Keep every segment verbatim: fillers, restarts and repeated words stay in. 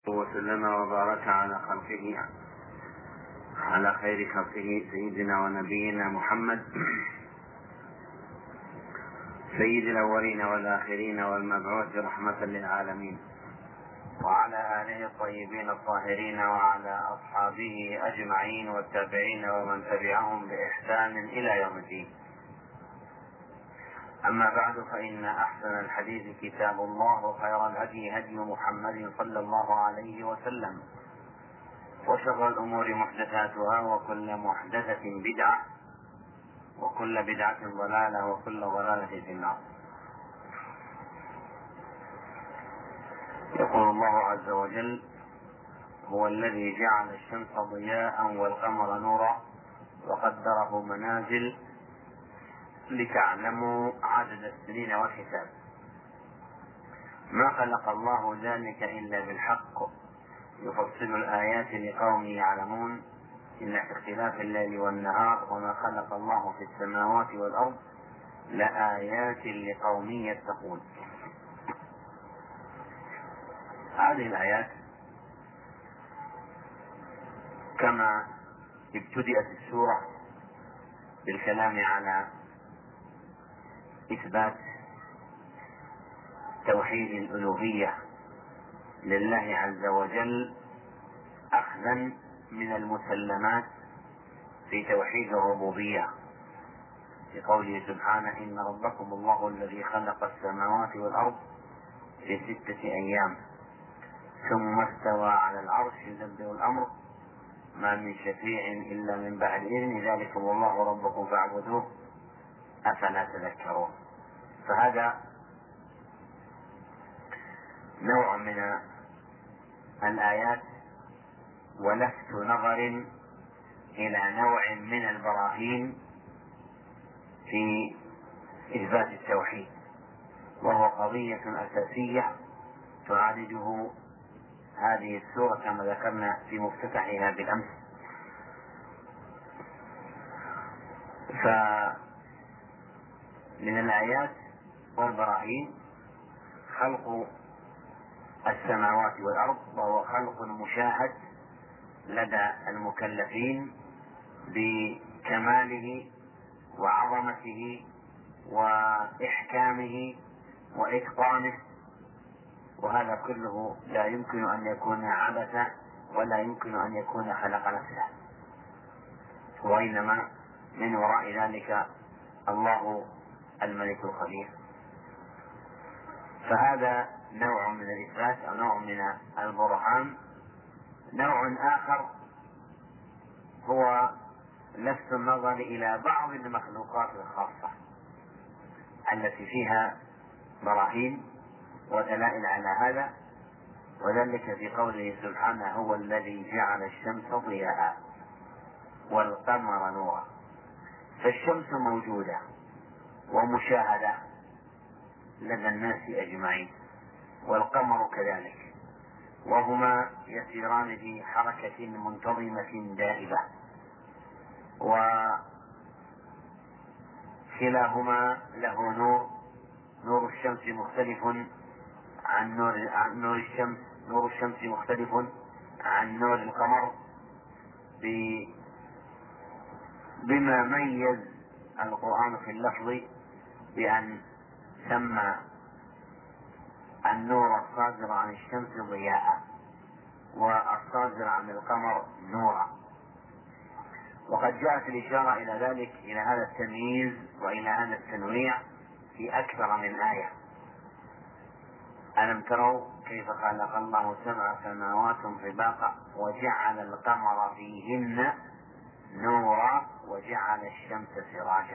وسلم وبارك على خلقه على خير خلقه سيدنا ونبينا محمد سيد الأولين والآخرين والمبعوث رحمة للعالمين، وعلى آله الطيبين الطاهرين وعلى أصحابه أجمعين والتابعين ومن تبعهم بإحسان إلى يوم الدين. أما بعد، فإن أحسن الحديث كتاب الله، وخير الهدي هدي محمد صلى الله عليه وسلم، وشر الأمور محدثاتها، وكل محدثة بدعة، وكل بدعة ضلالة، وكل ضلالة في النار. يقول الله عز وجل: هو الذي جعل الشمس ضياء والقمر نورا وقدره منازل لتعلموا عدد السنين والحساب. ما خلق الله ذلك إلا بالحق، يفصل الآيات لقوم يعلمون، إن في اختلاف الليل والنهار وما خلق الله في السماوات والأرض لآيات لقوم يتقون. هذه الآيات كما ابتدأت السورة بالكلام على إثبات توحيد الألوهية لله عز وجل، أخذا من المسلمات في توحيد الربوبية، بقوله سبحانه: إن ربكم الله الذي خلق السماوات والأرض في ستة أيام ثم استوى على العرش يدبر الأمر ما من شفيع إلا من بعد إذن ذلكم الله ربكم فاعبدوه أفلا تذكرون. فهذا نوع من الآيات ولفت نظر إلى نوع من البراهين في إثبات التوحيد، وهو قضية أساسية تعالجه هذه السورة كما ذكرنا في مفتتحها بالأمس. فمن الآيات والبراهين خلق السماوات والأرض، وهو خلق مشاهد لدى المكلفين بكماله وعظمته وإحكامه وإتقانه، وهذا كله لا يمكن أن يكون عبثا ولا يمكن أن يكون خلق نفسه، وإنما من وراء ذلك الله الملك الخبير. فهذا نوع من الإثبات أو نوع من البرهان. نوع آخر هو لفت النظر إلى بعض المخلوقات الخاصة التي فيها براهين ودلائل على هذا، وذلك في قوله سبحانه: هو الذي جعل الشمس ضياء والقمر نورا. فالشمس موجودة ومشاهدة لدى الناس أجمعين، والقمر كذلك، وهما يسيران في حركة منتظمة دائبة، وكلاهما له نور. نور الشمس مختلف عن نور, عن نور الشمس نور الشمس مختلف عن نور القمر بما ميز القرآن في اللفظ بأن سمى النور الصادر عن الشمس ضياء والصادر عن القمر نورا. وقد جاءت الإشارة إلى ذلك، إلى هذا التمييز وإلى هذا التنويع في أكثر من آية. ألم تروا كيف خلق الله سبع سماوات طباقا وجعل القمر فيهن نورا وجعل الشمس سراجا،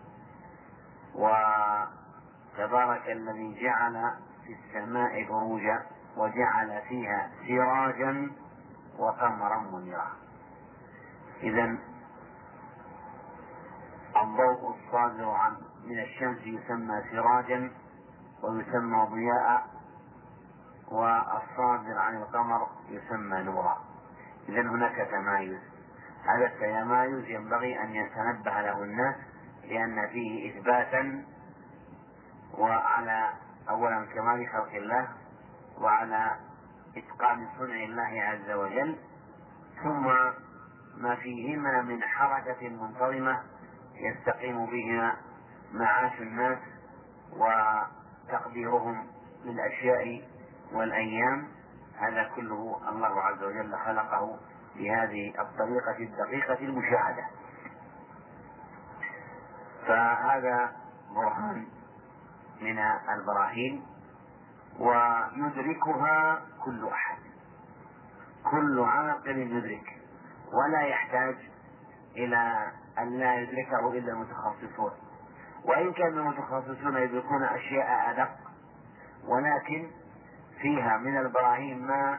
وتبارك الذي جعل في السماء بروجا وجعل فيها سراجا وقمرا منيرا. إذن الضوء الصادر عن من الشمس يسمى سراجا ويسمى ضياء، والصادر عن القمر يسمى نورا. إذن هناك تمايز. هذا التمايز ينبغي أن يتنبه له الناس، لأن فيه إثباتا وعلى أولا كمال خلق الله، وعلى إتقان صنع الله عز وجل، ثم ما فيهما من حركة منتظمة يستقيم بها معاش الناس وتقديرهم للأشياء والأيام. هذا كله الله عز وجل خلقه بهذه الطريقة الدقيقة المشاهدة. فهذا برهان من البراهين، ويدركها كل أحد، كل عاقل يدرك، ولا يحتاج إلى أن لا يدركه إلا المتخصصون، وإن كان المتخصصون يدركون أشياء أدق، ولكن فيها من البراهين ما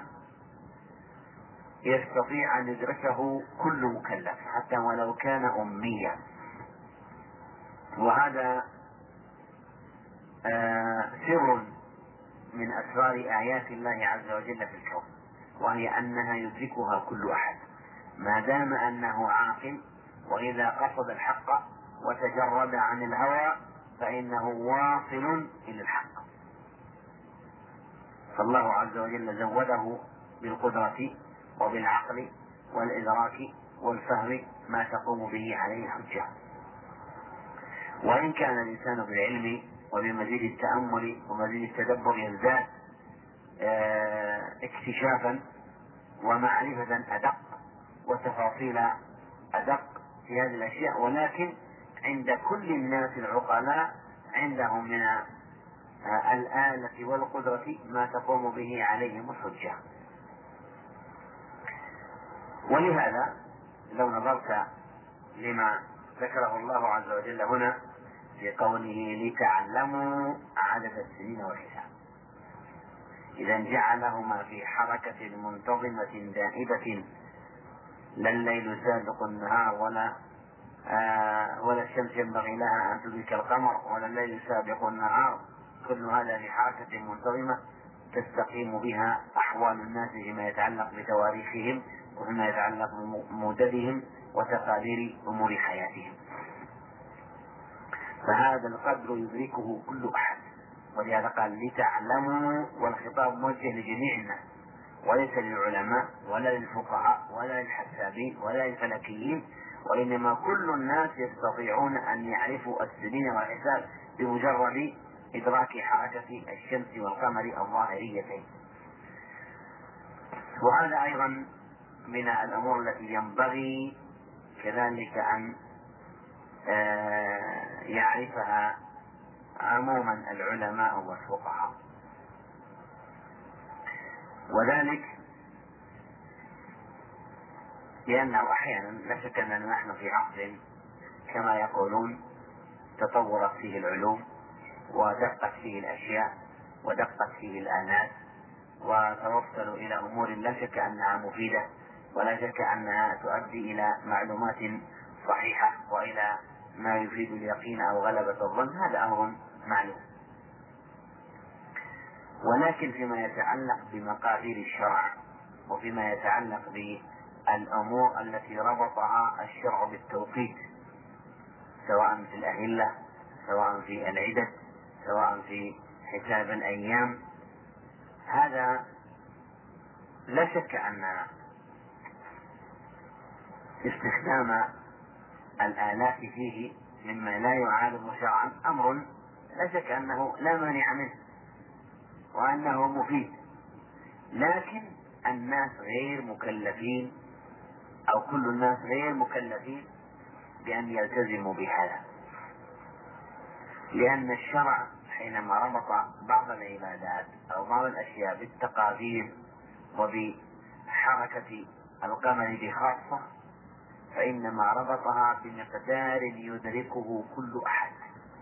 يستطيع أن يدركه كل مكلف حتى ولو كان أميا. وهذا آه سر من أسرار آيات الله عز وجل في الكون، وهي أنها يدركها كل أحد ما دام أنه عاقل، وإذا قصد الحق وتجرد عن الهوى فإنه واصل إلى الحق. فالله عز وجل زوده بالقدرة وبالعقل والإدراك والفهم ما تقوم به عليه الحجة. وإن كان الإنسان بالعلم وبمزيد التأمل ومزيد التدبر يزداد اكتشافا ومعرفة أدق وتفاصيل أدق في هذه الأشياء، ولكن عند كل الناس العقلاء عندهم من الآلة والقدرة ما تقوم به عليهم الحجة. ولهذا لو نظرت لما ذكره الله عز وجل هنا في قوله لتعلموا عدد السنين والحساب، إذا جعلهما في حركة منتظمة دائبة، لا الليل سابق النهار ولا آه ولا الشمس ينبغي لها أن تدرك القمر ولا الليل سابق النهار، كل هذا في حركة منتظمة تستقيم بها أحوال الناس فيما يتعلق بتواريخهم وفيما يتعلق بمددهم وتقادير أمور حياتهم. فهذا القدر يدركه كل أحد، ولهذا قال لتعلموا، والخطاب موجه لجميع الناس وليس للعلماء ولا للفقهاء ولا للحسابين ولا للفلكيين، وإنما كل الناس يستطيعون أن يعرفوا السنين والحساب بمجرد إدراك حركة الشمس والقمر الظاهريتين. وهذا أيضا من الأمور التي ينبغي كذلك أن يعرفها عموما العلماء والفقهاء، وذلك لأنه أحيانا لا شك أننا نحن في عصر كما يقولون تطورت فيه العلوم ودقت فيه الأشياء ودقت فيه الآلات وتوصلوا إلى أمور لا شك أنها مفيدة ولا شك أنها تؤدي إلى معلومات صحيحة وإلى ما يفيد اليقين أو غلبة الظن، هذا أمر معلوم. ولكن فيما يتعلق بمقادير الشرع وفيما يتعلق بالأمور التي ربطها الشرع بالتوقيت، سواء في الأهلة سواء في العدد سواء في حساب الأيام، هذا لا شك أن استخدام الآلات فيه مما لا يعارض شرعا أمر لا شك أنه لا مانع منه وأنه مفيد، لكن الناس غير مكلفين أو كل الناس غير مكلفين بأن يلتزموا بهذا، لأن الشرع حينما ربط بعض العبادات أو بعض الأشياء بالتقادير وبحركة القمر بخاصة فإنما ربطها بمقدار يدركه كل أحد،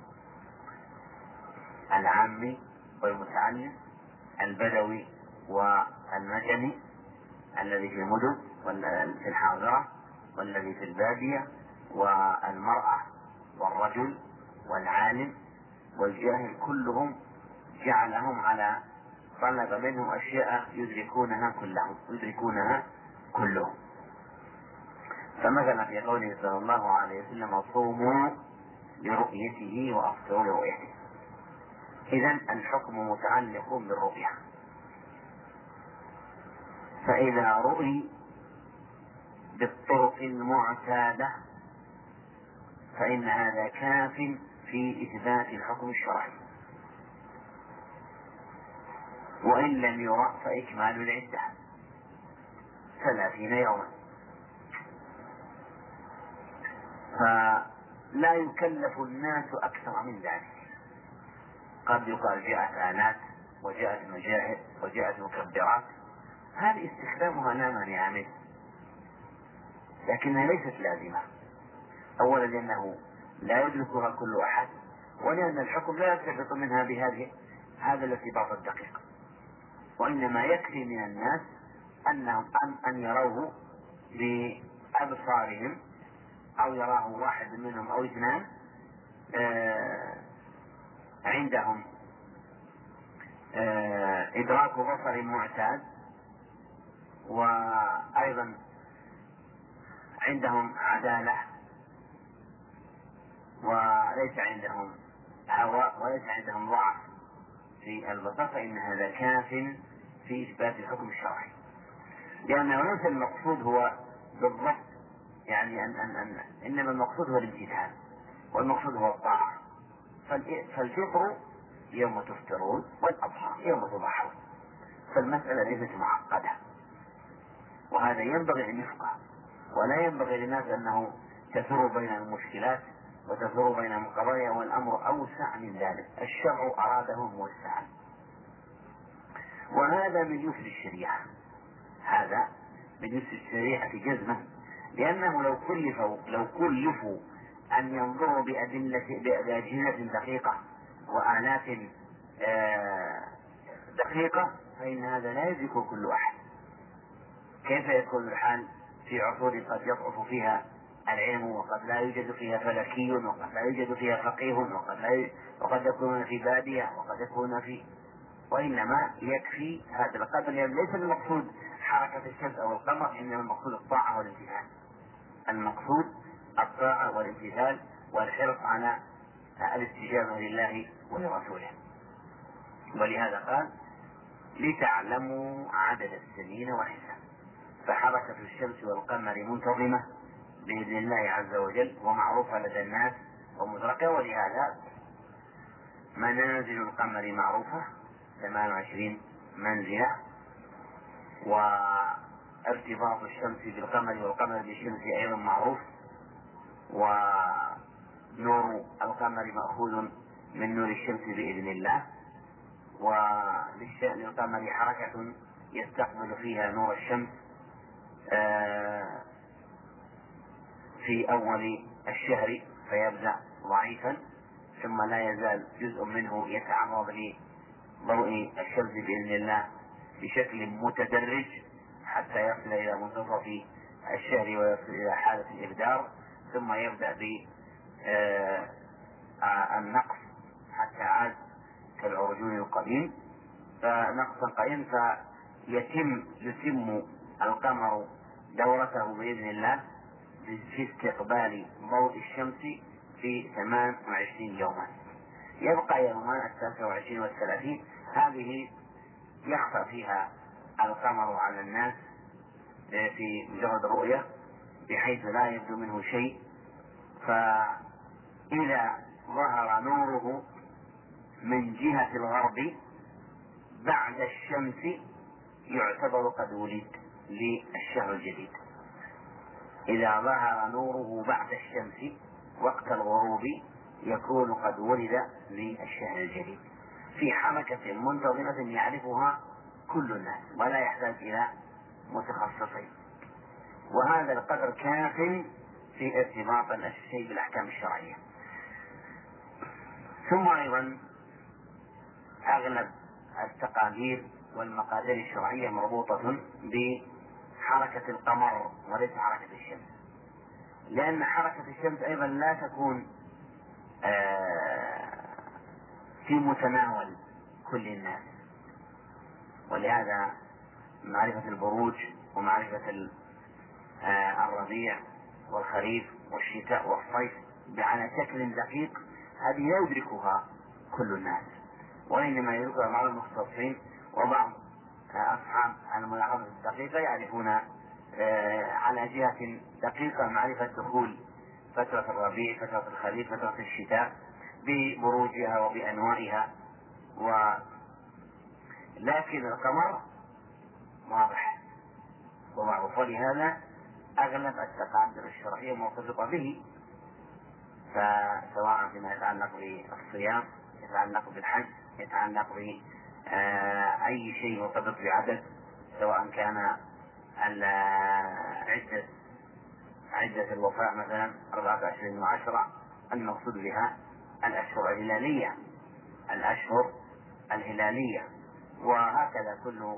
العامي والمتعلم، البدوي والمدني، الذي في المدن والذي في الحاضرة والذي في البادية، والمرأة والرجل والعالم والجاهل، كلهم جعلهم على طلب منهم أشياء يدركونها كلهم يدركونها كلهم. فمثلا في قوله صلى الله عليه وسلم صوموا لرؤيته وأفطروا لرؤيته، إذن الحكم متعلق بالرؤية، فإذا رؤي بالطرق المعتادة فإن هذا كاف في إثبات الحكم الشرعي، وإن لم يرى فإكمال العدة ثلاثين يوما. فلا يكلف الناس أكثر من ذلك. قد يقال جاءت آلات وجاءت مجاهد وجاءت مكبرات، هذه استخدامها لا مانع منه، لكنها ليست لازمة. أولا لأنه لا يدركها كل أحد، ولأن الحكم لا يرتبط منها بهذه هذا الارتباط الدقيق، وإنما يكفي من الناس أنهم أن, أن يروه بأبصارهم أو يراه واحد منهم أو اثنان آه عندهم آه إدراك بصر معتاد، وأيضا عندهم عدالة وليس عندهم هوى وليس عندهم ضعف في البصر، فإن هذا كاف في إثبات الحكم الشرعي، لأنه ليس المقصود هو بالضبط يعني أن أن أن إنما المقصود هو الامتثال، والمقصود هو الطاعة. فالفطر يوم تفطرون والأضحى يوم تضحون، فالمسألة ليست معقدة، وهذا ينبغي أن يفقه، ولا ينبغي للناس أنه تثور بين المشكلات وتثور بين القضايا، والأمر أوسع من ذلك، الشرع أراده موسعا. وهذا من يسر الشريعة، هذا من يسر الشريعة جزما، لأنه لو كلفوا لو كلفوا أن ينظروا بأدلة بأجهزة دقيقة وآلات دقيقة فإن هذا لا يدرك كل أحد. كيف يكون الحال في عصور قد يضعف فيها العلم، وقد لا يوجد فيها فلكي، وقد لا يوجد فيها فقيه، وقد, لا ي... وقد يكون في بادية، وقد يكون في، وإنما يكفي هذا القدر. يعني ليس المقصود حركة الشمس أو القمر، إنما المقصود الطاعة والامتثال، المقصود الطاعة والامتثال والحرص على الاستجابة لله ولرسوله. ولهذا قال لتعلموا عدد السنين والحساب، فحركة الشمس والقمر منتظمة بإذن الله عز وجل ومعروفة لدى الناس ومدركة. ولهذا منازل القمر معروفة ثمان وعشرين منزلة، وارتباط الشمس بالقمر والقمر بالشمس أيضا معروف، ونور القمر مأخوذ من نور الشمس بإذن الله، وللقمر حركة يستقبل فيها نور الشمس في أول الشهر فيبدأ ضعيفا، ثم لا يزال جزء منه يتعرض لضوء الشمس بإذن الله بشكل متدرج حتى يصل إلى منتصف الشهر ويصل إلى حالة الإبدار، ثم يبدأ بالنقص حتى عاد كالعرجون القديم، فنقصا قليلا فيتم يتم القمر دورته بإذن الله في استقبال ضوء الشمس في ثمان وعشرين يوما. يبقى يومان التاسع والعشرين والثلاثين، هذه يخفى فيها القمر على الناس في مجرد الرؤية بحيث لا يبدو منه شيء، فإذا ظهر نوره من جهة الغرب بعد الشمس يعتبر قد ولد للشهر الجديد. إذا ظهر نوره بعد الشمس وقت الغروب يكون قد ولد للشهر الجديد في حركة منتظمة يعرفها كل الناس ولا يحتاج إلى متخصصين، وهذا القدر كاف في ارتباط الشيء بالأحكام الشرعية. ثم أيضا أغلب التقادير والمقادير الشرعية مربوطة بحركة القمر وليس حركة الشمس، لأن حركة الشمس أيضا لا تكون في متناول كل الناس، ولهذا معرفة البروج ومعرفة الربيع والخريف والشتاء والصيف على شكل دقيق هذه لا يدركها كل الناس، وإنما يدركها بعض المختصين وبعض أصحاب الملاحظة الدقيقة يعرفون على جهة دقيقة معرفة دخول فترة الربيع، فترة الخريف، فترة الشتاء ببروجها وبأنواعها. ولكن القمر واضح ومعروف، ولهذا أغلب التقادير الشرعية مرتبطة به، فسواء فيما يتعلق بالصيام، يتعلق بالحج، يتعلق بأي شيء مرتبط بعدد، سواء كان عدة عدة الوفاء مثلا أربعة وعشرين وعشرة، المقصود بها الأشهر الهلالية الأشهر الهلالية وهكذا كل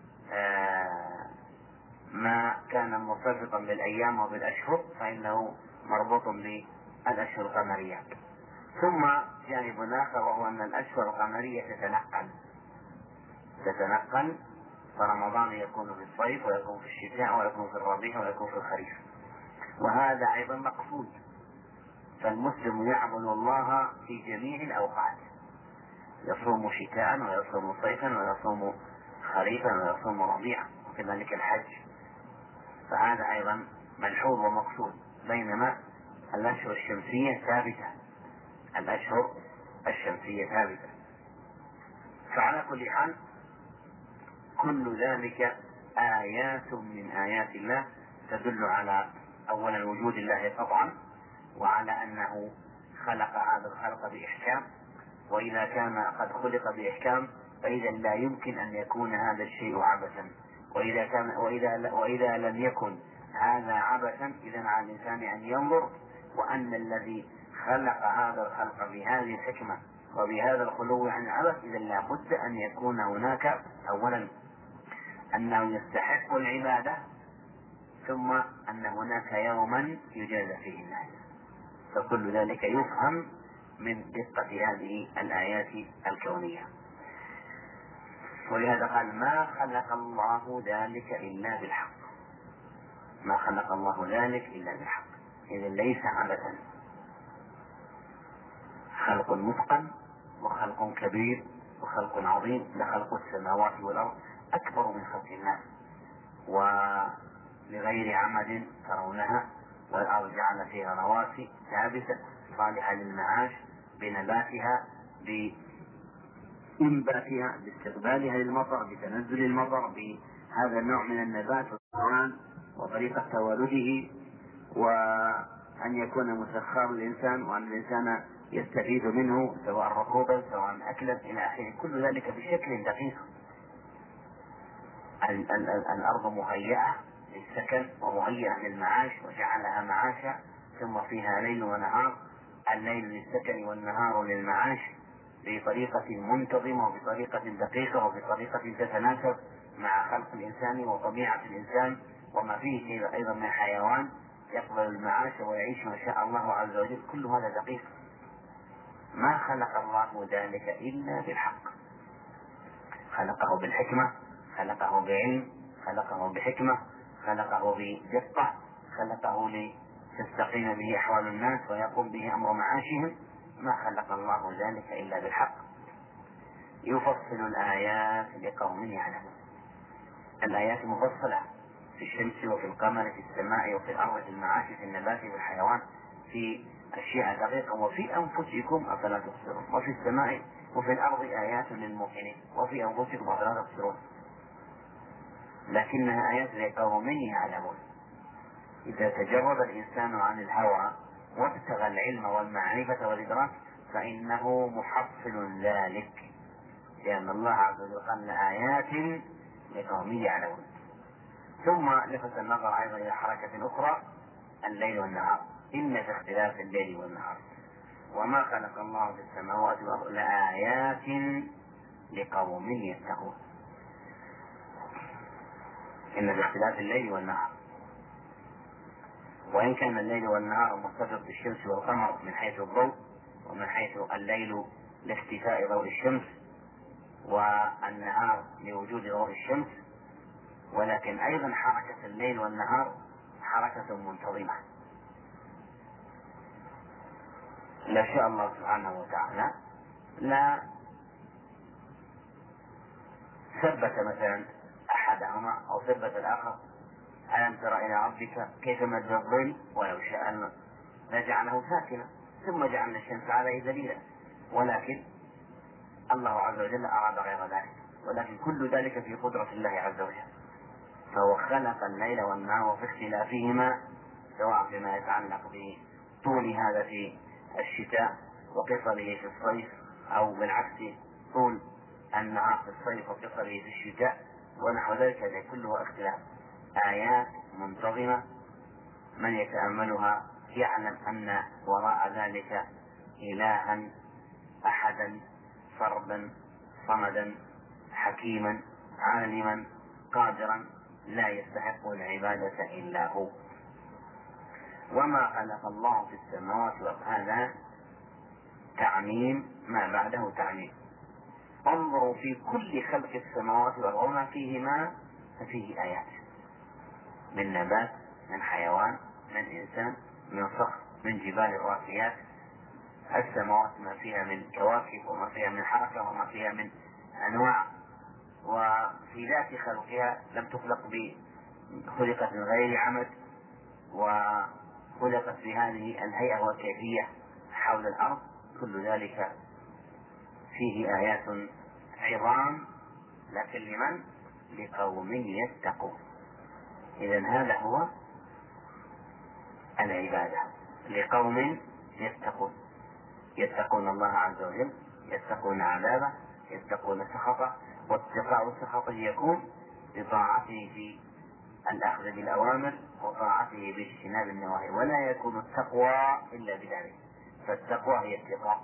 ما كان مرتبطا بالأيام وبالأشهر فإنه مربوط بالأشهر القمرية. ثم جانب آخر وهو أن الأشهر القمرية تتنقل تتنقل فرمضان يكون في الصيف ويكون في الشتاء ويكون في الربيع ويكون في الخريف، وهذا أيضا مقصود. فالمسلم يعبد الله في جميع الأوقات، يصوم شتاء ويصوم صيفا ويصوم خريفا ويصوم ربيعا، وكذلك الحج، فهذا أيضا ملحوظ ومقصود. بينما الأشهر الشمسية ثابتة الأشهر الشمسية ثابتة. فعلى كل حال كل ذلك آيات من آيات الله تدل على أولا وجود الله قطعا، وعلى أنه خلق هذا الخلق بإحكام، وإذا كان قد خلق بإحكام فإذا لا يمكن أن يكون هذا الشيء عبثا، وإذا كان وإذا وإذا لم يكن هذا عبثا إذا على الإنسان أن ينظر وأن الذي خلق هذا الخلق بهذه الحكمة وبهذا الخلو عن العبث إذا لا بد أن يكون هناك أولا أنه يستحق العبادة، ثم أن هناك يوما يجازى فيه الناس. فكل ذلك يفهم من دقة هذه الآيات الكونية. ولهذا قال ما خلق الله ذلك إلا بالحق، ما خلق الله ذلك إلا بالحق، إذا ليس عبثا، خلق متقن وخلق كبير وخلق عظيم، لخلق السماوات والأرض أكبر من خلق الناس، ولغير عمد ترونها والأرض جعل فيها رواسي ثابتة صالحة للمعاش بنباتها بإنباتها باستقبالها للمطر بتنزل المطر بهذا النوع من النبات والحيوان وطريقة توالده، وأن يكون مسخر الإنسان وأن الإنسان يستفيد منه سواء ركوبا سواء أكلا إلى آخره. كل ذلك بشكل دقيق. الأرض مهيئة للسكن ومهيئة للمعاش وجعلها معاشا، ثم فيها ليل ونهار، الليل للسكن والنهار للمعاش بطريقة منتظمة وبطريقة دقيقة وبطريقة تتناسب مع خلق الإنسان وطبيعة الإنسان وما فيه أيضا من حيوان يقبل المعاش ويعيش ما شاء الله عز وجل. كل هذا دقيق. ما خلق الله ذلك إلا بالحق، خلقه بالحكمة، خلقه بعلم، خلقه بحكمة، خلقه بدقة، خلقه لتستقيم به أحوال الناس ويقوم به أمر معاشهم. ما خلق الله ذلك إلا بالحق. يفصل الآيات لقوم يعلمون. الآيات مفصلة في الشمس وفي القمر في السماء وفي الأرض في المعاش في النبات في الحيوان في أشياء دقيقة. وفي أنفسكم أفلا تبصرون، وفي السماء وفي الأرض آيات للموقنين وفي أنفسكم أفلا تبصرون، لكنها آيات لقوم يعلمون. إذا تجرد الإنسان عن الهوى وابتغى العلم والمعرفة والإدراك فإنه محصل ذلك، لأن الله عز وجل قال آيات لقوم يعلمون. ثم لفت النظر أيضا إلى حركة أخرى، الليل والنهار. إن في اختلاف الليل والنهار وما خلق الله في السماوات والأرض لآيات لقوم يتقون. إن في اختلاف الليل والنهار، وإن كان الليل والنهار مرتبط بالشمس والقمر من حيث الضوء ومن حيث الليل لاختفاء ضوء الشمس والنهار لوجود ضوء الشمس، ولكن أيضا حركة الليل والنهار حركة منتظمة. لا شاء الله سبحانه وتعالى لا ثبت مثلا أحدهما أو ثبت الآخر. ألم تر إلى ربك كيف مد الظل ولو شاء لجعله ساكنا ثم جعلنا الشمس عليه دليلا، ولكن الله عز وجل أراد غير ذلك، ولكن كل ذلك في قدرة الله عز وجل. فهو خلق الليل والنهار في اختلافهما، سواء فيما يتعلق بطول هذا في الشتاء وقصره في الصيف، أو بالعكس طول النهار في الصيف وقصره في الشتاء ونحو ذلك. هذا كله اختلاف، آيات منتظمة من يتأملها يعلم أن وراء ذلك إلها أحدا فردا صمدا حكيما عالما قادرا لا يستحق العبادة إلا هو. وما خلق الله في السماوات والأرض، هذا تعميم ما بعده تعميم. انظروا في كل خلق السماوات والأرض وما فيهما ففيه آيات، من نبات، من حيوان، من إنسان، من صخر، من جبال راسيات. السماوات ما فيها من كواكب وما فيها من حركة وما فيها من أنواع، وفي ذات خلقها لم تخلق ب خلقت من غير عمد، وخلقت بهذه الهيئة والكيفية حول الأرض. كل ذلك فيه آيات عظام، لكن لمن؟ لقوم يتقون. إذن هذا هو العبادة، لقوم يتقون، يتقون الله عز وجل، يتقون عذابه، يتقون سخطه. واتقاء سخطه يكون بطاعته في الأخذ بالأوامر وطاعته باجتناب النواهي، ولا يكون التقوى إلا بذلك، فالتقوى هي اتقاء.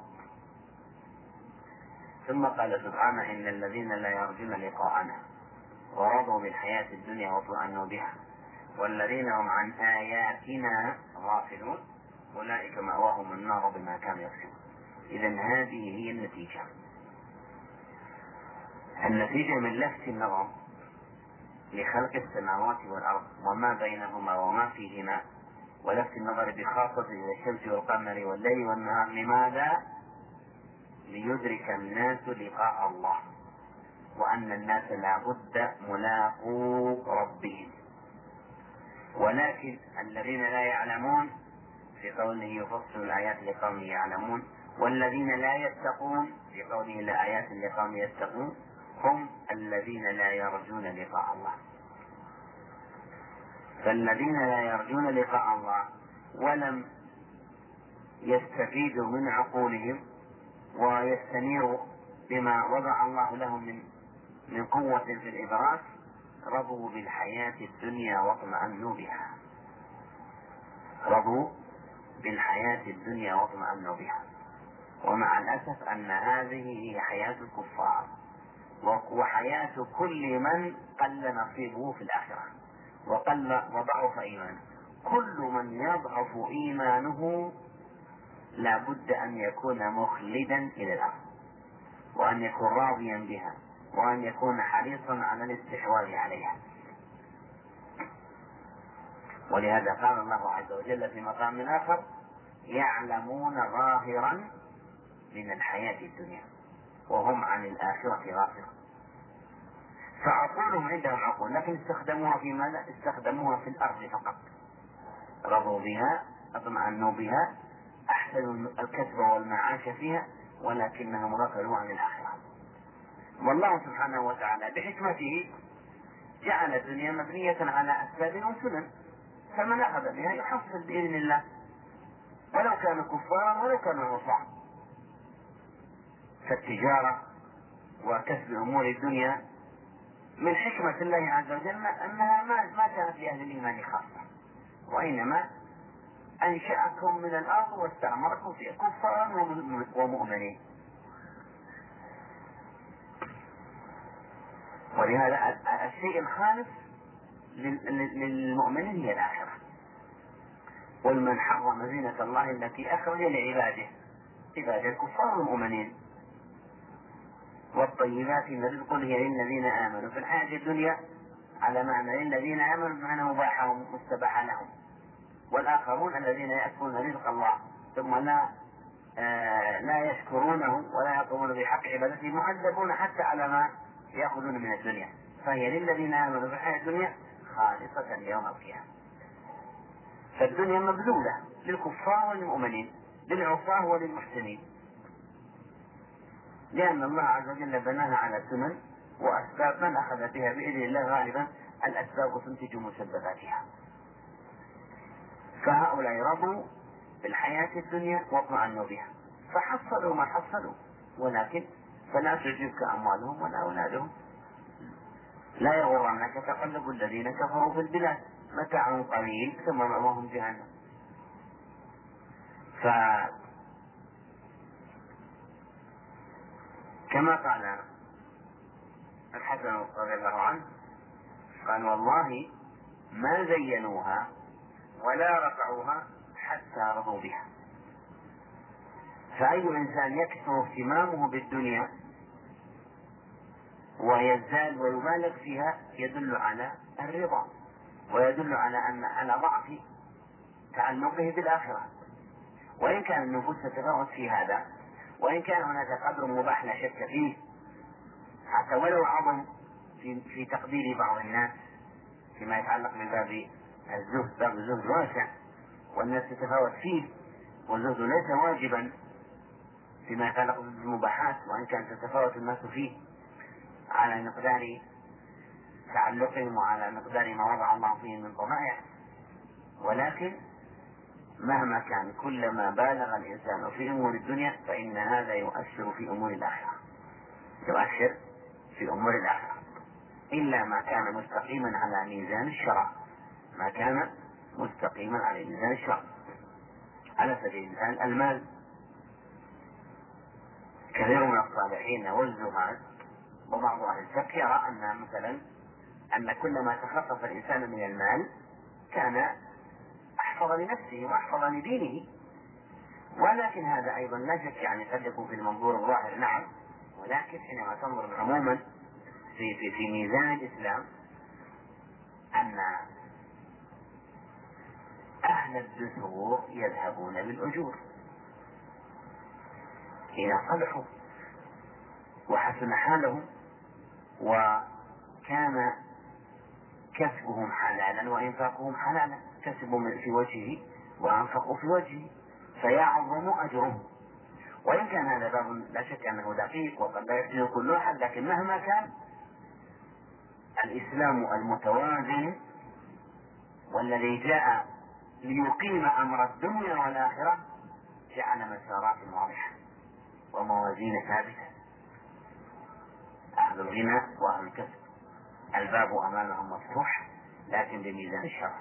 ثم قال سبحانه: إن الذين لا يرجون لقاءنا ورضوا بالحياة الدنيا واطمأنوا بها والذين هم عن آياتنا غافلون أولئك مأواهم النار بما كانوا يكسبون. إذن هذه هي النتيجة. النتيجة من لفت النظر لخلق السماوات والأرض وما بينهما وما فيهما، ولفت النظر بخاصة إلى الشمس والقمر والليل والنهار. لماذا؟ ليدرك الناس لقاء الله، وأن الناس لا بد ملاقو ربهم. ولكن الذين لا يعلمون في قوله يفصل الآيات لقوم يعلمون، والذين لا يتقون في قوله لآيات لقوم يتقون، هم الذين لا يرجون لقاء الله. فالذين لا يرجون لقاء الله ولم يستفيدوا من عقولهم ويستنيروا بما وضع الله لهم من من قوة في الإدراك، رضوا بالحياة الدنيا واطمأنوا بها، رضوا بالحياة الدنيا واطمأنوا بها. ومع الأسف أن هذه هي حياة الكفار وحياة كل من قل نصيبه في الآخرة وقل وضعف إيمانه. كل من يضعف إيمانه لا بد أن يكون مخلدا إلى الأرض، وأن يكون راضيا بها، وأن يكون حريصا على الاستحواذ عليها. ولهذا قال الله عز وجل في مقام آخر: يعلمون ظاهرا من الحياة الدنيا وهم عن الآخرة غافلون. فعقولهم عندهم عقول، لكن استخدموها في ماذا؟ استخدموها في الأرض فقط، رضوا بها، اطمأنوا بها، أحسنوا الكسب والمعاش فيها، ولكنهم غفلوا عن الآخرة. والله سبحانه وتعالى بحكمته جعل الدنيا مبنية على أسباب وسنن، فمن أخذ بها يحصل بإذن الله، ولو كانوا كفارا ولو كانوا عصاة. فالتجارة وكسب أمور الدنيا من حكمة الله عز وجل أنها ما كانت لأهل الإيمان خاصة، وإنما أنشأكم من الأرض واستعمركم فيها كفارا ومؤمنين. ولهذا الشيء الخالص للمؤمنين هي الآخرة. قل من حرم زينة الله التي أخرج لعباده، عباد الكفار والمؤمنين، والطيبات من رزق هي للذين آمنوا في الحياة الدنيا، على معنى للذين آمنوا بمعنى مباح ومستباح لهم، والآخرون الذين يأكلون رزق الله ثم لا آه لا يشكرونه ولا يقومون بحق عبادته، معذبون حتى على ما يأخذون من الدنيا. فهي للذين آمنوا في الحياة الدنيا خالصة يوم القيامة. فالدنيا مبذولة للكفار والمؤمنين، للعصاة وللمحسنين، لأن الله عز وجل بناها على سنن وأسباب من أخذ بها بإذن الله غالبا الأسباب تنتج مسبباتها. فهؤلاء رضوا بالحياة الدنيا واطمأنوا بها فحصلوا ما حصلوا، ولكن فلا تعجبك أموالهم ولا أولادهم، لا يغرنك تقلب الذين كفروا في البلاد، متاع قليل ثم مأواهم جهنم. فكما قال الحسن رضي الله عنه قال والله ما زينوها ولا رفعوها حتى رضوا بها. فأي إنسان يكثر اهتمامه بالدنيا ويزداد ويبالغ فيها يدل على الرضا، ويدل على أن على ضعف تعلقه بالآخرة. وإن كان النفوس تتفاوت في هذا، وإن كان هناك قدر مباح لا شك فيه حتى ولو عظم في, في تقدير بعض الناس فيما يتعلق بباب الزهد. باب الزهد واسع والناس تتفاوت فيه، والزهد ليس واجبا فيما يتعلق بالمباحات، وإن كان تتفاوت الناس فيه على مقدار تعلقهم وعلى مقدار ما وضع الله فيه من طمائع. ولكن مهما كان كلما بالغ الإنسان في أمور الدنيا فإن هذا يؤثر في أمور الآخرة، يؤثر في أمور الآخرة، إلا ما كان مستقيما على ميزان الشرع، ما كان مستقيما على ميزان الشرع. على سبيل المثال المال، كثير من الصالحين والزهاد وبعض أهل الفقه يرى أن مثلا أن كلما تخفف الإنسان من المال كان أحفظ لنفسه وأحفظ لدينه، ولكن هذا أيضا لا شك يعني قد يكون في المنظور الظاهر نعم، ولكن حينما تنظر عموما في, في, في ميزان الإسلام أن أهل الدثور يذهبون بالأجور إذا صلحوا وحسن حالهم وكان كسبهم حلالا وإنفاقهم حلالا، كسبوا في وجهه وأنفقوا في وجهه فيعظم أجرهم. وإن كان هذا باب لا شك أنه دقيق وقد لا يحسن كل أحد، لكن مهما كان الإسلام المتوازن والذي جاء ليقيم أمر الدنيا والآخرة جعل مسارات واضحة وموازين ثابتة. أهل الغنى وأهل الكسب الباب أمامهم مفتوح لكن بميزان الشرع.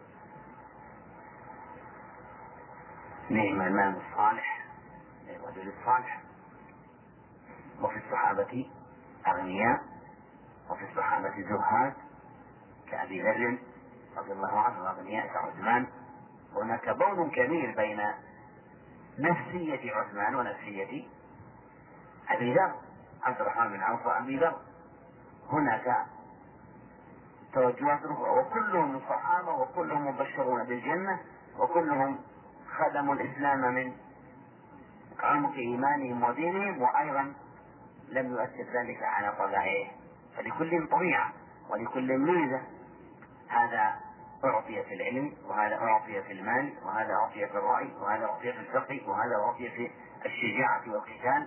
نعم المال الصالح للرجل الصالح. وفي الصحابة أغنياء وفي الصحابة زهاد كأبي ذر رضي الله عنه وأغنياء كعثمان. هناك بون كبير بين نفسية عثمان ونفسية أبي ذر عبد الرحمن بن عوف وأبي ذر. هناك توجهات أخرى وكلهم الصحابة وكلهم مبشرون بالجنة وكلهم خدموا الإسلام من عمق إيمانهم ودينهم، وأيضا لم يؤثر ذلك على طبائعهم، فلكل طبيعة ولكل ميزة. هذا أعطي في العلم، وهذا أعطي في المال، وهذا أعطي في الرأي، وهذا أعطي في الفقه، وهذا أعطي في الشجاعة والقتال،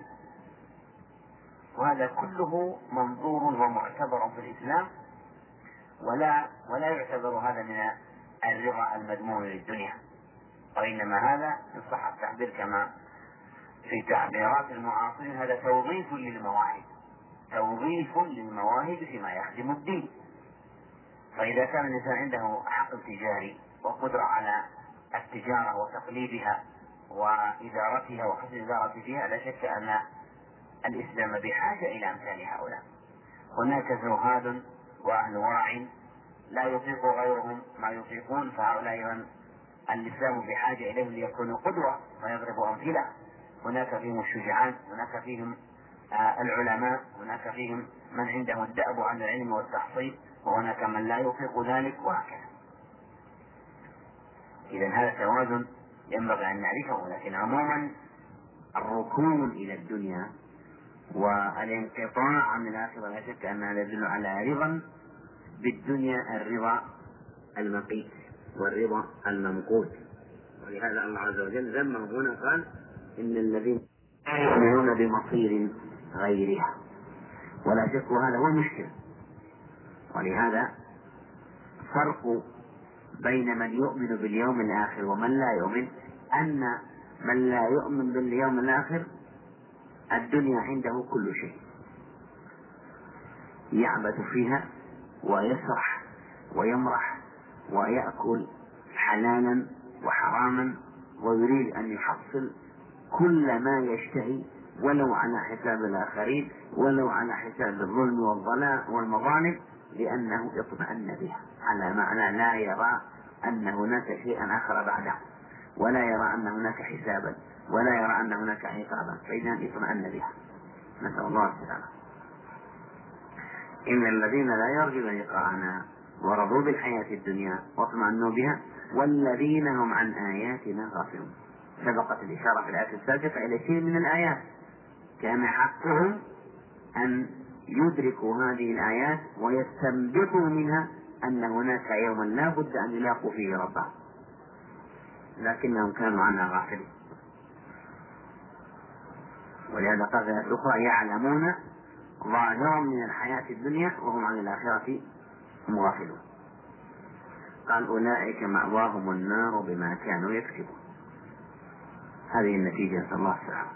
وهذا كله منظور ومعتبر في الإسلام، ولا ولا يعتبر هذا من الرضا المذموم للدنيا، وإنما هذا إن صح التعبير كما في تعبيرات المعاصرين هذا توظيف للمواهب، توظيف للمواهب فيما يخدم الدين. فإذا كان الإنسان عنده عقل تجاري وقدرة على التجارة وتقليبها وإدارتها وحسن إدارة فيها، لا شك أن الإسلام بحاجة إلى أمثال هؤلاء. هناك زهاد وأهل ورع لا يطيق غيرهم ما يطيقون، فهؤلاء أيضا الإسلام بحاجة إليهم ليكونوا قدوة ويضربوا أمثلة. هناك فيهم الشجعان، هناك فيهم آه العلماء، هناك فيهم من عنده الدأب عن العلم والتحصيل، وهناك من لا يطيق ذلك، وهكذا. إذا هذا توازن ينبغي أن نعرفه. لكن عموما الركون إلى الدنيا والانقطاع عن الآخرة لا شك أنها تدل على رضا بالدنيا، الرضا المقيت والرضا الممقوت. ولهذا الله عز وجل ذمهم هنا قال إن الذين لا يؤمنون بمصير غيرها، ولا شك هذا هو المشكلة. ولهذا فرق بين من يؤمن باليوم الآخر ومن لا يؤمن أن من لا يؤمن باليوم الآخر الدنيا عنده كل شيء، يعبث فيها ويسرح ويمرح ويأكل حلالا وحراما، ويريد أن يحصل كل ما يشتهي ولو على حساب الآخرين، ولو على حساب الظلم والظلام والمظالم، لأنه اطمأن بها على معنى لا يرى أن هناك شيئا آخر بعده، ولا يرى أن هناك حسابا، ولا يرى أن هناك عقابا، فإذا اطمأن بها. نسأل الله السلامة. إن الذين لا يرجون لقاءنا ورضوا بالحياة الدنيا واطمأنوا بها والذين هم عن آياتنا غافلون. سبقت الإشارة في الآية السابقة إلى شيء من الآيات كان حقهم أن يدركوا هذه الآيات ويستنبطوا منها أن هناك يوما لا بد أن يلاقوا فيه ربهم، لكنهم كانوا عنها غافلين. ولهذا قال في الآية الأخرى يعلمون ظاهرا من الحياة الدنيا وهم عن الآخرة غافلون. قال أولئك مأواهم النار بما كانوا يكسبون. هذه النتيجة، نسأل الله السلامة.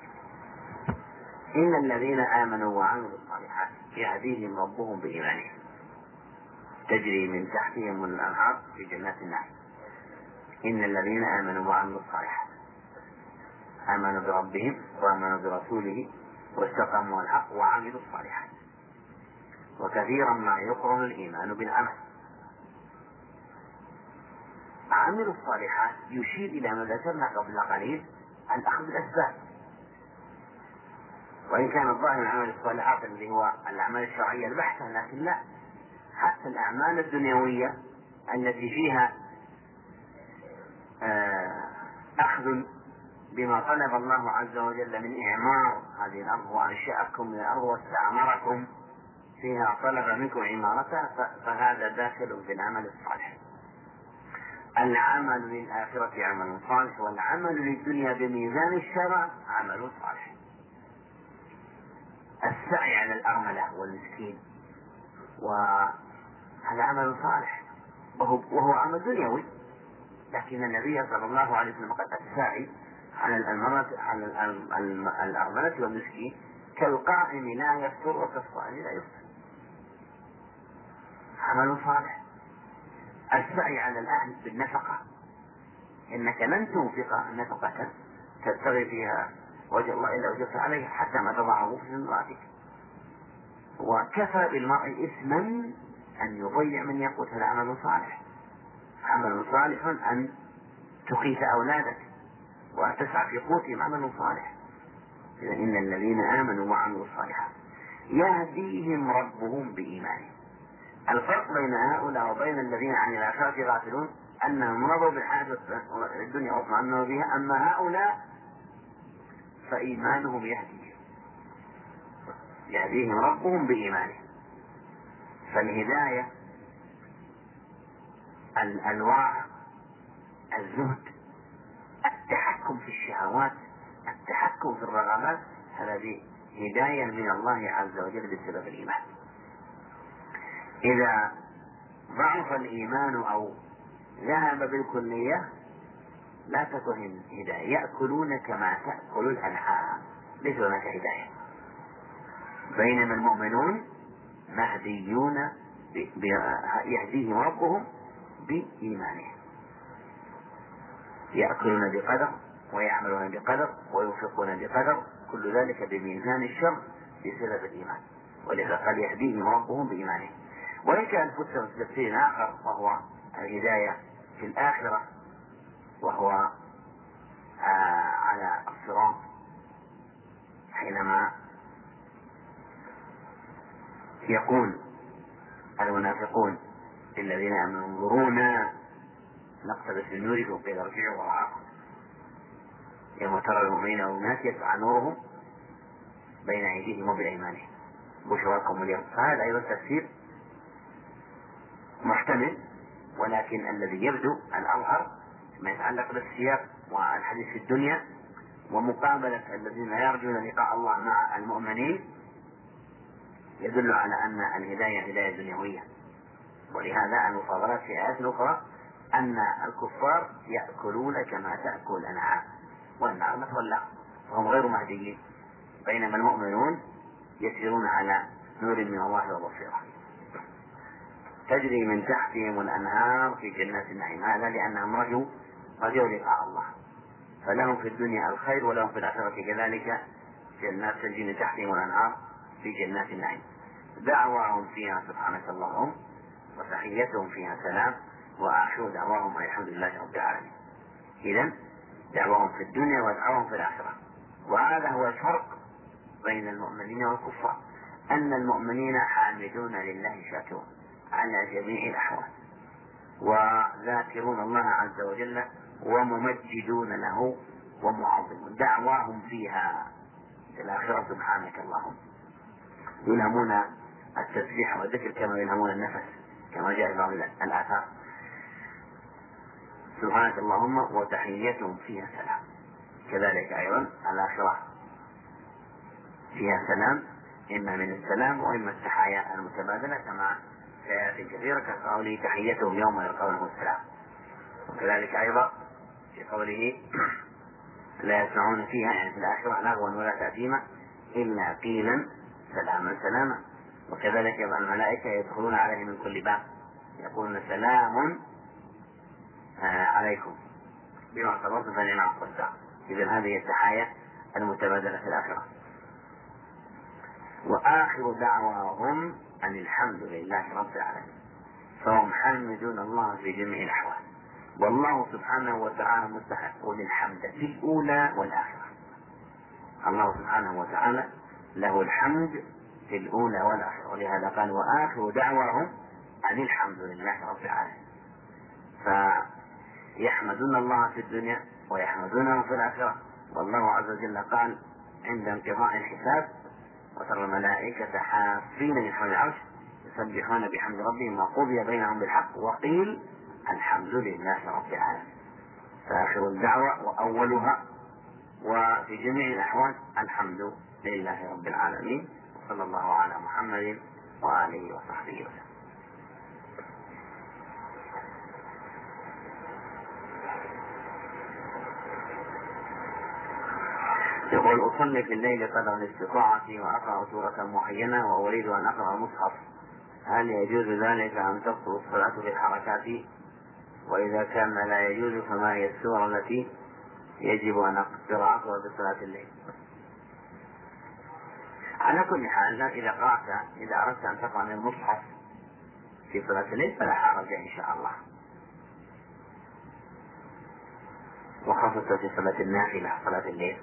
إن الذين آمنوا وعملوا الصالحات يهديهم ربهم بإيمانهم تجري من تحتهم الأنهار في جنات النعيم. إن الذين آمنوا وعملوا الصالحات آمنوا بربهم وآمنوا برسوله واستقاموا على الحق وعملوا الصالحات. وكثيرا ما يقرن الإيمان بالعمل. عملوا الصالحات يشير إلى ما ذكرنا قبل قليل عن أخذ الأسباب، وإن كان الظاهر من عمل الصالحات الذي هو الأعمال الشرعية البحتة، لكن لا، حتى الأعمال الدنيوية التي فيها أخذ بما طلب الله عز وجل من إعمار هذه الأرض وأنشأكم من الأرض واستعمركم فيها طلب منكم عمارتها، فهذا داخل في العمل الصالح. العمل للآخرة عمل صالح، والعمل للدنيا بميزان الشرع عمل صالح. السعي على الأرملة والمسكين وهذا عمل صالح وهو, وهو عمل دنيوي، لكن النبي صلى الله عليه وسلم قال السعي على الأرملة على الأرملة والمسكين كالقائم لا يفطر وكالصائم لا يفطر، عمل صالح. السعي على الأهل بالنفقة، إنك لن تنفق نفقة تبتغي فيها وجه الله إلا وجدت عليه حتى ما تضعه في امرأتك. وكفى بالمرء إثما أن يضيع من يقوت. هذا عمل صالح. عمل صالح أن تقيت أولادك وأن تسعى في قوتهم، عمل صالح. إذا إن الذين آمنوا وعملوا الصالحات يهديهم ربهم بإيمانهم. الفرق بين هؤلاء وبين الذين عن الآخرة غافلون أنهم رضوا بالحياة الدنيا واطمأنوا بها، أما هؤلاء فإيمانهم يهديهم يهديهم ربهم بإيمانهم. فالهداية الأنواع، الزهد، التحكم في الشهوات، التحكم في الرغبات، هذه هداية من الله عز وجل بسبب الإيمان. إذا ضعف الإيمان أو ذهب بالكلية لا تكون هداية. يأكلون كما تأكل الأنعام، ليس هناك هداية. بينما المؤمنون مهديون يهديهم ربهم بإيمانهم، يأكلون بقدر ويعملون بقدر وينفقون بقدر، كل ذلك بميزان الشر بسبب الإيمان. ولذا قال يهديهم ربهم بإيمانهم. وإن كان فسر تفسير آخر وهو الهداية في الآخرة، وهو آه على الصراط حينما يقول المنافقون للذين آمنوا انظرونا نقتبس من نوركم قيل ارجعوا وراءكم يوم ترى المؤمنين والمؤمنات يسعى نورهم بين أيديهم وبأيمانهم بشراكم اليوم. فهذا أيضا تفسير محتمل، ولكن الذي يبدو الأظهر ما يتعلق بالسياق والحديث في الدنيا ومقابلة الذين يرجون لقاء الله مع المؤمنين يدل على أن الهداية هداية دنيوية. ولهذا المفاضلات في آيات أخرى أن الكفار يأكلون كما تأكل الأنعام والنار مثوى لهم وهم غير مهديين، بينما المؤمنون يسيرون على نور من الله وبصيرة. تجري من تحتهم الأنهار في جنات النعيم، هذا لأنهم رجوا رجوا لقاء الله، فلهم في الدنيا الخير ولهم في الآخرة كذلك جنات تجري من تحتهم الأنهار في جنات النعيم. دعواهم فيها سبحانك اللهم وتحيتهم فيها سلام وآخر دعواهم الحمد لله رب العالمين. إذن دعواهم في الدنيا ودعواهم في الآخرة. وهذا هو الفرق بين المؤمنين والكفار، أن المؤمنين حامدون لله شاكرون على جميع الأحوال وذاكرون الله عز وجل وممجدون له ومعظمون، دعواهم فيها في الآخرة سبحانك اللهم، يلهمون التسبيح والذكر كما يلهمون النفس كما جاء في بعض الآثار. سبحانك اللهم وتحيتهم فيها سلام، كذلك أيضا الآخرة فيها سلام، إما من السلام وإما التحايا المتبادلة كما في آيات كثيرة كقوله تحيتهم يوم يلقونه السلام. وكذلك أيضا في قوله لا يسمعون فيها يعني في الآخرة لغوا ولا تأثيما إلا قيلا سلاما سلاما. وكذلك يبقى الملائكة يدخلون عليه من كل باب يقولون سلام عليكم بما صبرتم فنعم عقبى الدار. إذن هذه التحايا المتبادلة في الآخرة. وآخر دعواهم أن الحمد لله رب العالمين، فهم حامدون الله في جميع الأحوال، والله سبحانه وتعالى مستحق للحمد في الأولى والآخرة. الله سبحانه وتعالى له الحمد في الأولى والآخرة، ولهذا قال وآخر دعواهم أن الحمد لله رب العالمين. فيحمدون الله في الدنيا ويحمدونه في الآخرة. والله عز وجل قال عند انقضاء الحساب وترى الملائكة حافين من حول العرش يسبحون بحمد ربهم وقضي بينهم بالحق وقيل الحمد لله رب العالمين. فآخر الدعوة وأولها وفي جميع الأحوال الحمد لله رب العالمين. وصلى الله على محمد وآله وصحبه وسلم. يقول أصلي في الليل قدر الاستطاعة وأقرأ سورة معينة وأريد أن أقرأ المصحف، هل يجوز ذلك أم تقصر الصلاة بالحركات؟ وإذا كان لا يجوز فما هي السورة التي يجب أن قراءتها بصلاة الليل؟ على كل حال إذا قرأت إذا أردت أن تقرأ من المصحف في صلاة الليل فلا حرج إن شاء الله، وخاصة في صلاة النافلة صلاة الليل.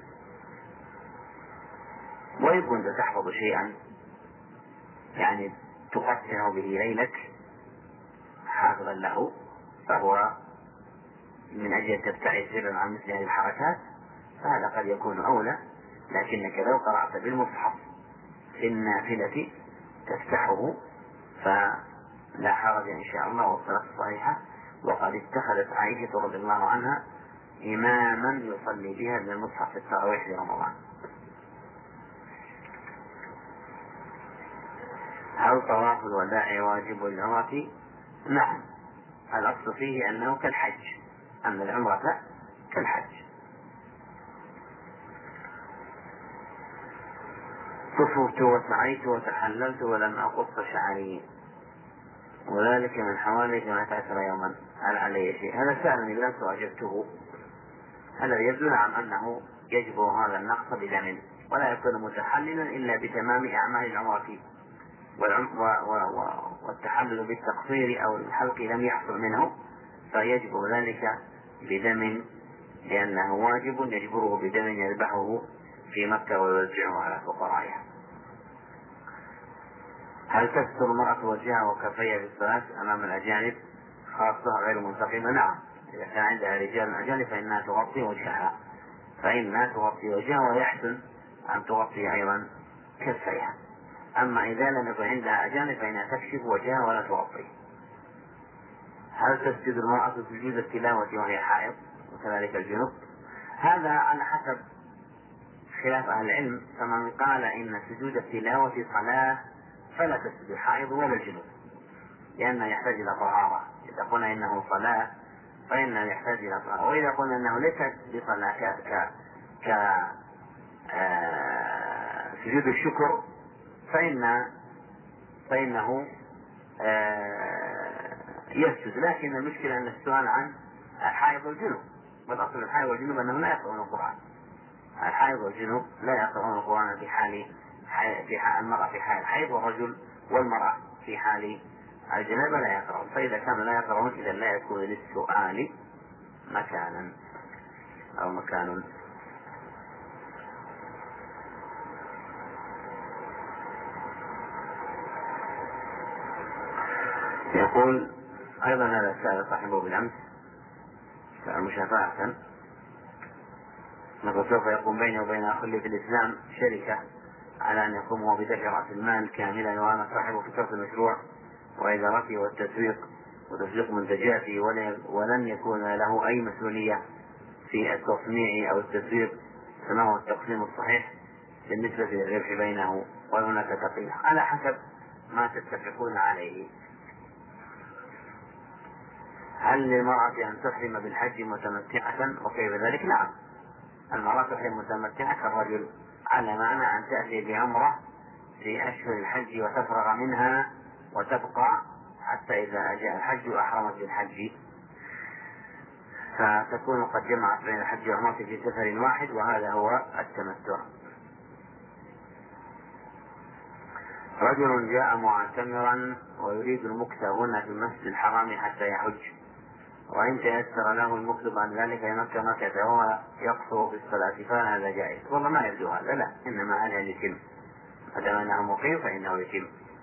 وإن كنت تحفظ شيئا يعني تقطع به ليلك حافظا له فهو من أجل تبتعد سرا عن مثل هذه الحركات فهذا قد يكون أولى، لكنك لو قرأت بالمصحف في النافلة تفتحه فلا حرج إن شاء الله والصلاة صحيحة. وقد اتخذت عائشة رضي الله عنها إماما يصلي بها بالمصحف في التراويح في رمضان. هل طواف الوداع واجب للعمرة؟ نعم، الأصل فيه أنه كالحج، أن العمرة كالحج. طفرت وسعيت وتحللت ولم أقص شعري وذلك من حوالي ثمانية عشر يوما، هل علي شيء؟ هذا سألني بنفسه وأجبته. هذا يدل على أنه يجب هذا النقص بدم، ولا يكون متحللا إلا بتمام أعمال العمرة، والتحلل بالتقصير أو الحلق لم يحصل منه فيجب ذلك بدم، لأنه واجب يجبره بدم يذبحه في مكة ويوزعه على فقرائها. هل تستر المرأة وجهها وكفيها بالصلاة أمام الأجانب خاصة غير منتقمة؟ نعم، إذا كان عندها رجال أجانب فإنها تغطي وجهها فإنها تغطي وجهها ويحسن أن تغطي أيضا كفيها. أما إذا لم يكن عندها أجانب فإنها تكشف وجهها ولا تغطيه. هل تسجد المرأة سجود التلاوة وهي حائض وكذلك الجنوب؟ هذا على حسب خلاف أهل العلم، فمن قال إن سجود التلاوة صلاة فلا تسجد الحائض ولا الجنوب، لأنه يحتاج إلى طهارة. إذا قلنا إنه صلاة فإنه يحتاج إلى طهارة، وإذا قلنا إنه ليس بصلاة ك ك ك آه سجود الشكر فإن فإنه آه يسجد. لكن المشكلة أن السؤال عن الحائض والجنوب، والأصل الحائض والجنوب أنهم لا يقرؤون القرآن. الحائض والجنوب لا يقرؤون القرآن في حال في حال المرأة في حال الحيض، والرجل والمرأة في حال الجنابة لا يقرؤون. فإذا كانوا لا يقرؤون إذا لا يكون للسؤال مكانا أو مكان. يقول أيضا هذا السائل صاحبه بالأمس مشافهة، نقول سوف يقوم بيني وبين أخلي في الإسلام شركة على أن يقوم هو بدفع رأس المال كاملا وأنا صاحب فكرة المشروع وإدارته والتسويق وتسويق منتجاته، ولن يكون له أي مسؤولية في التصنيع أو التسويق، فما هو التقسيم الصحيح بالنسبة للربح بينه وهناك تقييم على حسب ما تتفقون عليه. هل للمرأة أن تحرم بالحج متمتعة وكيف ذلك؟ نعم، المرأة تحرم متمتعة كالرجل، على معنى أن تأتي بعمرة في أشهر الحج وتفرغ منها وتبقى حتى إذا جاء الحج أحرمت بالحج، فتكون قد جمعت بين الحج والعمرة في سفر واحد، وهذا هو التمتع. رجل جاء معتمرا ويريد المكث هنا في المسجد الحرام حتى يحج، وإن تيسر له المكث بعد ذلك يمكن مكة وهو يقصر في الصلاة، فهذا جائز؟ والله ما يبدو هذا، لا، إنما عليه يتم، ما دام أنه مقيم فإنه يتم.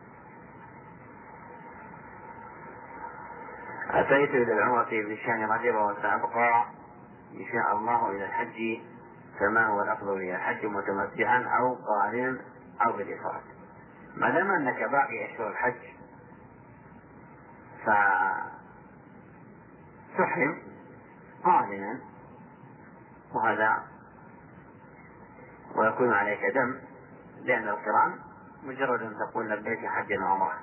أتيت إلى العمرة في شهر رجب وسأبقى إن شاء الله إلى الحج، فما هو الأفضل، إلى الحج متمتعا أو قارنا أو بالإفراد؟ ما دام أنك باقي أشهر الحج فتحرم قارنا، وهذا ويكون عليك دم، لأن القران مجرد أن تقول لبيك حجا وعمرة.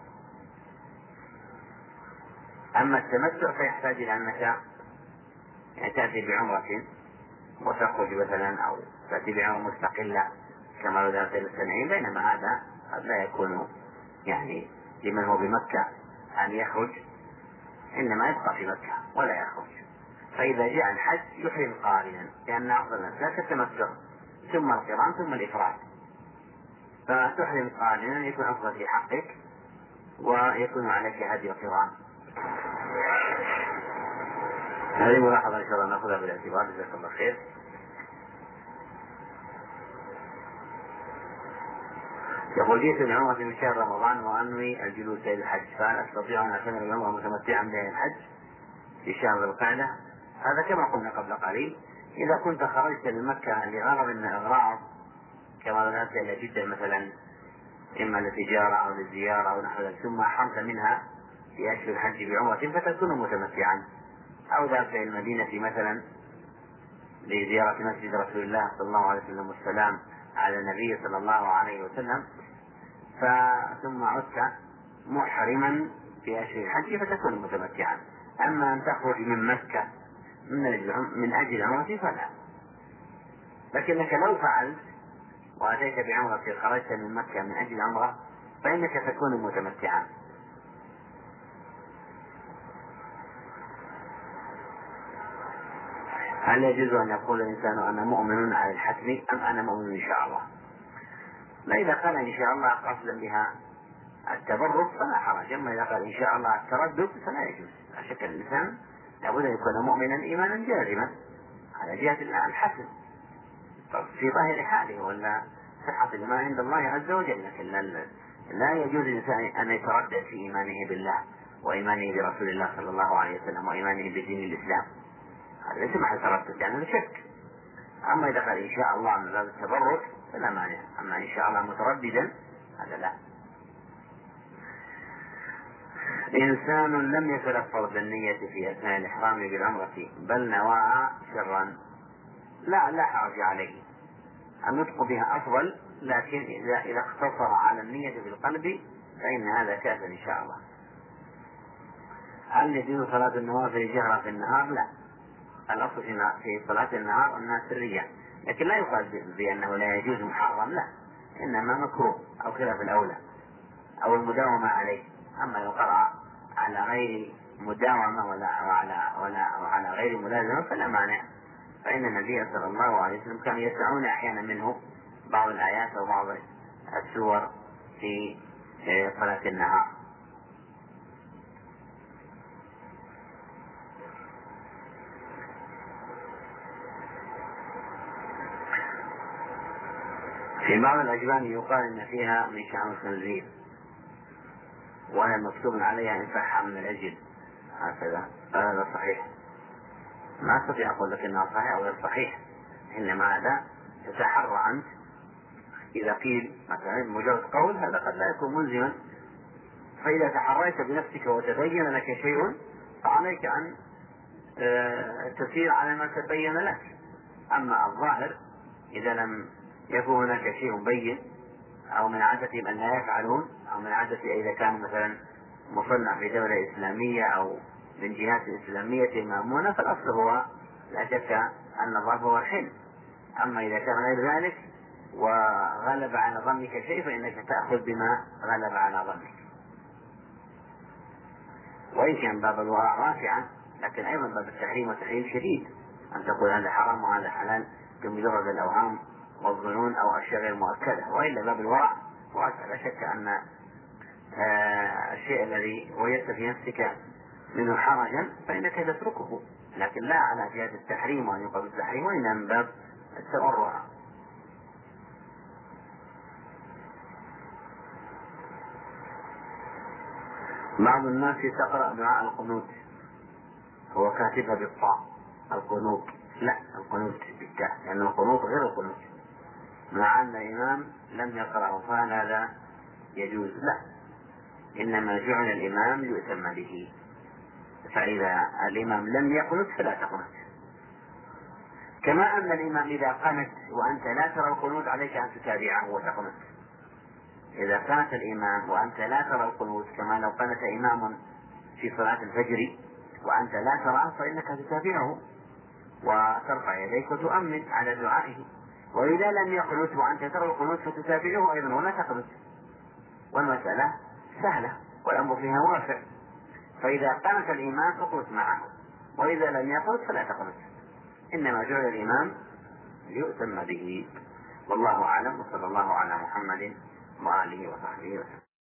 أما التمتع فيحتاج إلى أنك يعني تأتي بعمرة وتخرج مثلا، أو تأتي بعمرة مستقلة كما لو ذهبت إلى التنعيم، بينما هذا قد لا يكون يعني لمن هو بمكة أن يخرج، إنما يبقى في مكة ولا يخرج. فإذا جاء الحج يحرم قارنا، لأن أفضل الأسباب التمتع ثم القران ثم الإفراد، فتحرم قارنا يكون أفضل في حقك ويكون عليك هدي القران. هذه ملاحظة إن شاء الله نأخذها بالاعتبار، جزاك الله خير. يقول جئت العمرة في شهر رمضان وأنوي الجلوس إلى الحج، فهل أستطيع أن أعتمر العمرة متمتعا بها الحج في شهر ذي القعدة؟ هذا كما قلنا قبل قليل، إذا كنت خرجت من مكة لغرض من الأغراض كما ذهبت إلى جدة مثلا إما للتجارة أو للزيارة أو نحو ذلك، ثم أحرمت منها في أشهر الحج بعمرة فتكون متمتعا، أو ذهبت إلى المدينة مثلا لزيارة مسجد رسول الله صلى الله عليه وسلم والسلام على النبي صلى الله عليه وسلم، ثم عدت محرما في أشهر الحج فتكون متمتعا. أما أن تخرج من مكة من أجل عمرة فلا، لكنك لو فعلت وأتيت بعمرة خرجت من مكة من أجل عمرة فإنك تكون متمتعا. هل يجوز أن يقول الإنسان أنا مؤمن على الحتم أم أنا مؤمن إن شاء الله؟ لا، إذا قال إن شاء الله قصدا بها التبرك فلا حرج، أما إذا قال إن شاء الله التردد فلا يجوز. لا شك الإنسان لابد أن يكون مؤمنا إيمانا جازما على جهة الحسن في ظاهر حاله، ولا صحة الإيمان عند الله عز وجل، لكن لا يجوز الإنسان أن يتردد في إيمانه بالله وإيمانه برسول الله صلى الله عليه وسلم وإيمانه بدين الإسلام، هذا ليس محل تردد، يعني شك. أما إذا قال إن شاء الله من باب التبرك فلا مانع. أما إن شاء الله مترددا هذا لا. إنسان لم يتلفظ بالنية في أثناء الإحرام بالعمرة بل نواها سرا، لا لا حرج عليه، النطق بها أفضل، لكن إذا إذا اقتصر على النية بالقلب فإن هذا كاف إن شاء الله. هل يجوز صلاة النوافل جهرا في النهار؟ لا، الأصل في صلاة النهار أنها سرية، لكن لا يقال بأنه لا يجوز محرم، لا، إنما مكروه أو خلاف الأولى أو المداومة عليه. أما لو قرأ على غير مداومة ولا وعلى ولا وعلى غير ملازمة فلا مانع، فإن النبي صلى الله عليه وسلم كان يسمعون أحيانا منه بعض الآيات أو بعض السور في صلاة النهار. في بعض الأجبان يقال إن فيها من شعر الخنزير وهي مكتوب عليها إن صح من العجل، هكذا، هذا صحيح؟ ما أستطيع أقول لك إنها صحيح أو غير صحيح، إنما هذا تتحرى أنت. إذا قيل مثلا مجرد قول هذا قد لا يكون ملزما، فإذا تحريت بنفسك وتبين لك شيء فعليك أن تسير على ما تبين لك. أما الظاهر إذا لم يكن هناك شيء بين أو من عادتهم أن لا يفعلون، أو من عادة إذا كان مثلا مصنع في دولة إسلامية أو من جهات إسلامية مأمونة، فالأصل هو لا شك أن الظرف هو الحل. أما إذا كان غير ذلك وغلب على ظنك شيء فإنك تأخذ بما غلب على ظنك. وإن كان باب الورع رافعا، لكن أيضا باب التحريم والتحريم شديد، أن تقول هذا حرام وهذا حلال بمجرد الأوهام والظنون أو أشياء غير مؤكدة. وإلا باب الورع واسع، لا شك أن آه الشيء الذي وجدت في نفسك منه حرجا فإنك تتركه، لكن لا على جهة التحريم وأن يقال التحريم، وإنما من باب التورع. بعض الناس تقرأ دعاء القنوت هو كاتبها بالطاء، القنوت لا، القنوت بالتاء، لأن القنوت غير القنوت، مع أن الإمام لم يقرأه فهل هذا يجوز؟ لا، إنما جعل الإمام ليؤتم به، فإذا الإمام لم يقنت فلا تقنت. كما أن الإمام إذا قنت وأنت لا ترى القنوت عليك أن تتابعه وتقنت. إذا قنت الإمام وأنت لا ترى القنوت، كما لو قنت إمام في صلاة الفجر وأنت لا تراه، فإنك تتابعه وترفع يديك وتؤمن على دعائه. وإذا لم يقنت وأنت ترى القنوت فتتابعه أيضا ولا تقنت، والمسألة سهلة والأمر فيها واسع. فإذا قنت الإمام فقنت معه، وإذا لم يقنت فلا تقنت، إنما جعل الإمام ليؤتم به. والله أعلم، وصلى الله على محمد وآله وصحبه وسلم.